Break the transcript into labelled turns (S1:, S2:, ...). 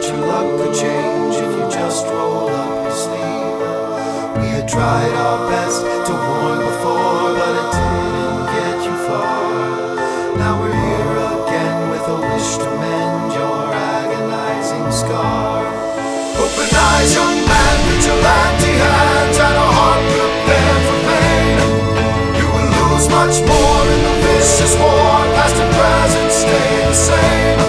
S1: your luck could change if you just roll up your sleeve. We had tried our best to warn before, but it didn't get you far. Now we're here again with a wish to mend your agonizing scar. Open eyes, young man, vigilante hands, and a heart prepared for pain. You will lose much more in the vicious war. Past and present stay the same.